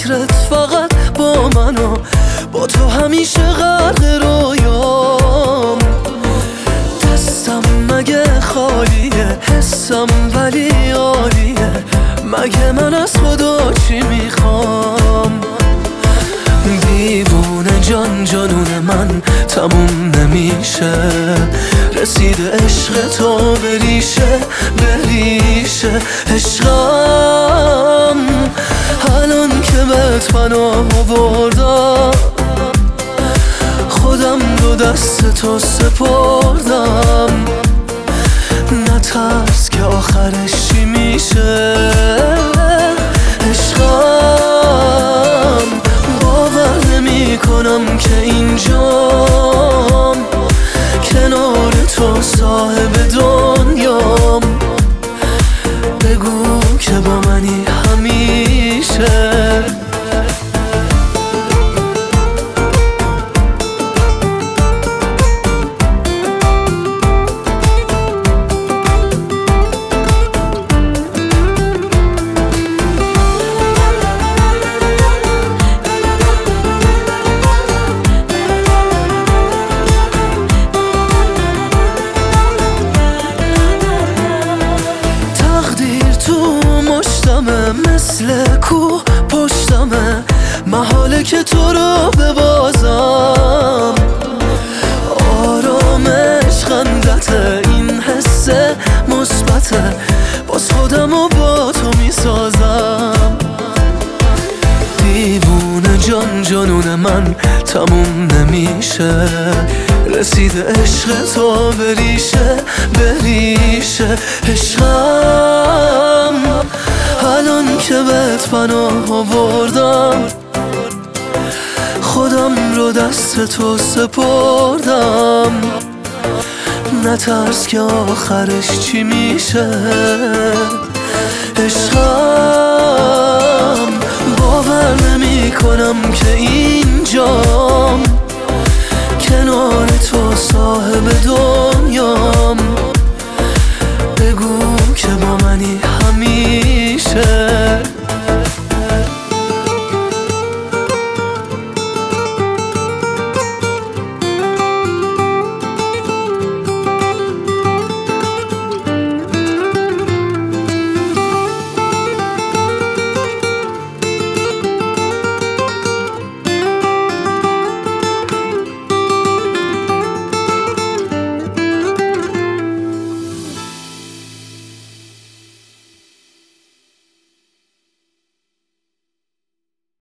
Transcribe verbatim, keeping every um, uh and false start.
فکرت فقط با من و با تو همیشه غرق رویام. دستم مگه خالیه، حسم ولی عالیه، مگه من از خدا چی میخوام؟ دیوونه جان جانون من تموم نمیشه، رسیده عشق تو بریشه بریشه. عشقم الان که بهت پناه آوردم، خودم رو دست تو سپردم. نترس که آخرش چی میشه. عشقم باور نمی کنم که اینجام، کنار تو صاحب دنیام. بگو که با منی همیشه. مثل کوه پشتمه، محاله که تو رو ببازم. آرامش خندته، این حس مثبته، باز خودم و با تو میسازم. دیوونه جان جانون من تموم نمیشه، رسیده عشق تو بریشه بریشه. عشقم الان که بهت پناه آوردم، خودم رو دست تو سپردم. نترس که آخرش چی میشه. عشقم باور نمی کنم که اینجام، کنار تو صاحب دنیا.